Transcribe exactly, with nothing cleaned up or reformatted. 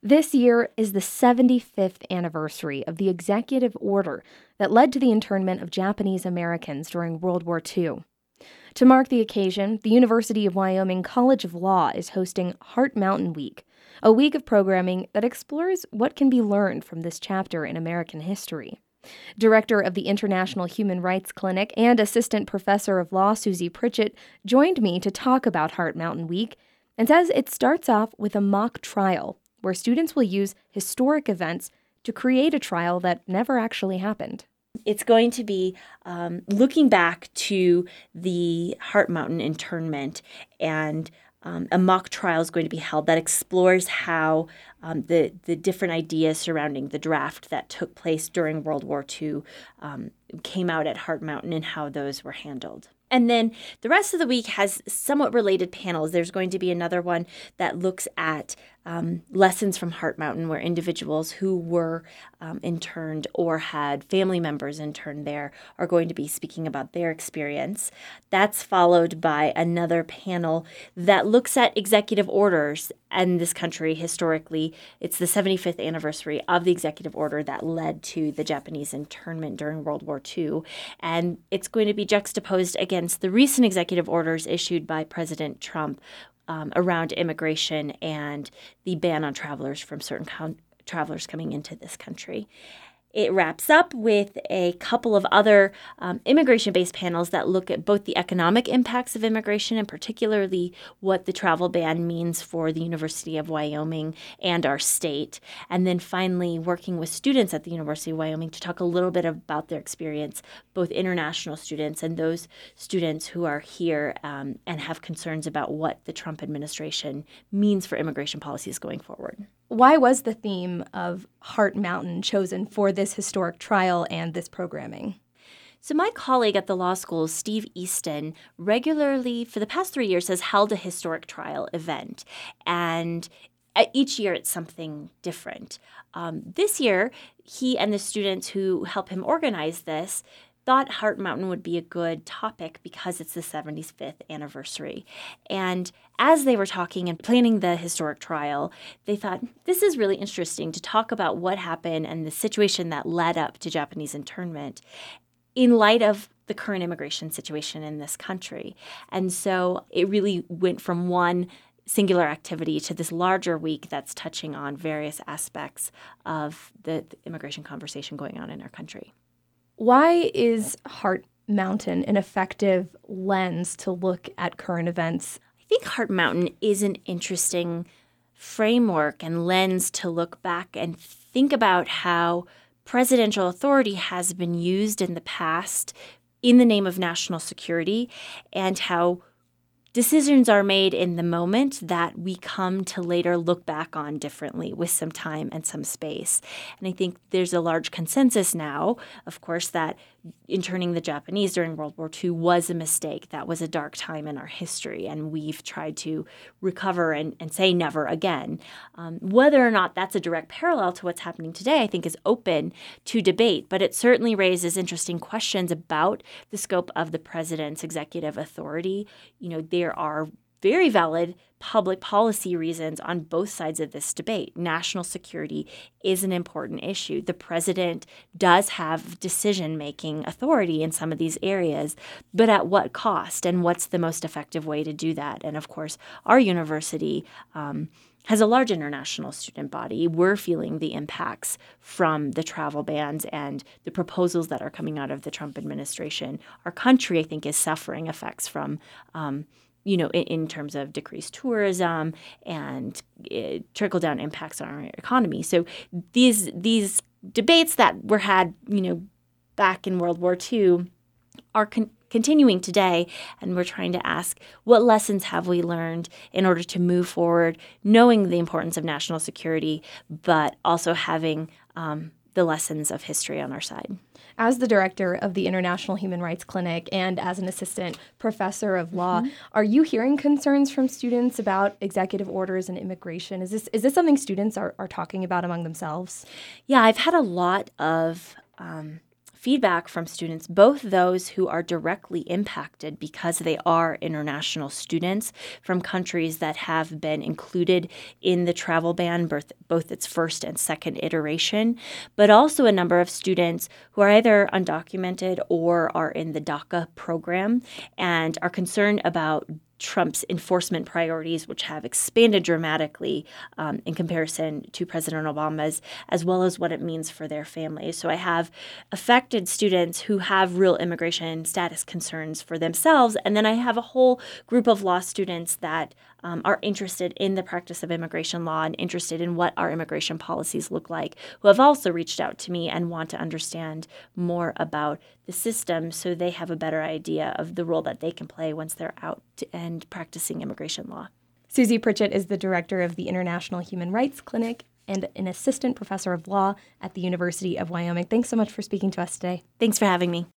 This year is the seventy-fifth anniversary of the executive order that led to the internment of Japanese Americans during World War Two. To mark the occasion, the University of Wyoming College of Law is hosting Heart Mountain Week, a week of programming that explores what can be learned from this chapter in American history. Director of the International Human Rights Clinic and Assistant Professor of Law Susie Pritchett joined me to talk about Heart Mountain Week and says it starts off with a mock trial where students will use historic events to create a trial that never actually happened. It's going to be um, looking back to the Heart Mountain internment, and um, a mock trial is going to be held that explores how um, the, the different ideas surrounding the draft that took place during World War Two um, came out at Heart Mountain and how those were handled. And then the rest of the week has somewhat related panels. There's going to be another one that looks at um, lessons from Heart Mountain, where individuals who were um, interned or had family members interned there are going to be speaking about their experience. That's followed by another panel that looks at executive orders in this country historically. It's the seventy-fifth anniversary of the executive order that led to the Japanese internment during World War Two. And it's going to be juxtaposed against the recent executive orders issued by President Trump um, around immigration and the ban on travelers from certain con- travelers coming into this country. It wraps up with a couple of other um, immigration-based panels that look at both the economic impacts of immigration and particularly what the travel ban means for the University of Wyoming and our state. And then finally, working with students at the University of Wyoming to talk a little bit about their experience, both international students and those students who are here um, and have concerns about what the Trump administration means for immigration policies going forward. Why was the theme of Heart Mountain chosen for this historic trial and this programming? So my colleague at the law school, Steve Easton, regularly for the past three years has held a historic trial event. And each year it's something different. Um, this year, he and the students who help him organize this thought Heart Mountain would be a good topic because it's the seventy-fifth anniversary. And as they were talking and planning the historic trial, they thought, this is really interesting to talk about what happened and the situation that led up to Japanese internment in light of the current immigration situation in this country. And so it really went from one singular activity to this larger week that's touching on various aspects of the, the immigration conversation going on in our country. Why is Heart Mountain an effective lens to look at current events? I think Heart Mountain is an interesting framework and lens to look back and think about how presidential authority has been used in the past in the name of national security, and how decisions are made in the moment that we come to later look back on differently with some time and some space. And I think there's a large consensus now, of course, that interning the Japanese during World War Two was a mistake. That was a dark time in our history, and we've tried to recover and, and say never again. Um, whether or not that's a direct parallel to what's happening today, I think is open to debate, but it certainly raises interesting questions about the scope of the president's executive authority. You know, there are very valid public policy reasons on both sides of this debate. National security is an important issue. The president does have decision-making authority in some of these areas, but at what cost, and what's the most effective way to do that? And of course, our university um, has a large international student body. We're feeling the impacts from the travel bans and the proposals that are coming out of the Trump administration. Our country, I think, is suffering effects from um, you know, in, in terms of decreased tourism and uh, trickle-down impacts on our economy. So these these debates that were had, you know, back in World War Two are con- continuing today, and we're trying to ask, what lessons have we learned in order to move forward, knowing the importance of national security, but also having um, the lessons of history on our side. As the director of the International Human Rights Clinic and as an assistant professor of law, mm-hmm. are you hearing concerns from students about executive orders and immigration? Is this is this something students are, are talking about among themselves? Yeah, I've had a lot of um, feedback from students, both those who are directly impacted because they are international students from countries that have been included in the travel ban, both, both its first and second iteration, but also a number of students who are either undocumented or are in the DACA program and are concerned about Trump's enforcement priorities, which have expanded dramatically um, in comparison to President Obama's, as well as what it means for their families. So I have affected students who have real immigration status concerns for themselves, and then I have a whole group of law students that um, are interested in the practice of immigration law and interested in what our immigration policies look like, who have also reached out to me and want to understand more about the system so they have a better idea of the role that they can play once they're out and practicing immigration law. Susie Pritchett is the director of the International Human Rights Clinic and an assistant professor of law at the University of Wyoming. Thanks so much for speaking to us today. Thanks for having me.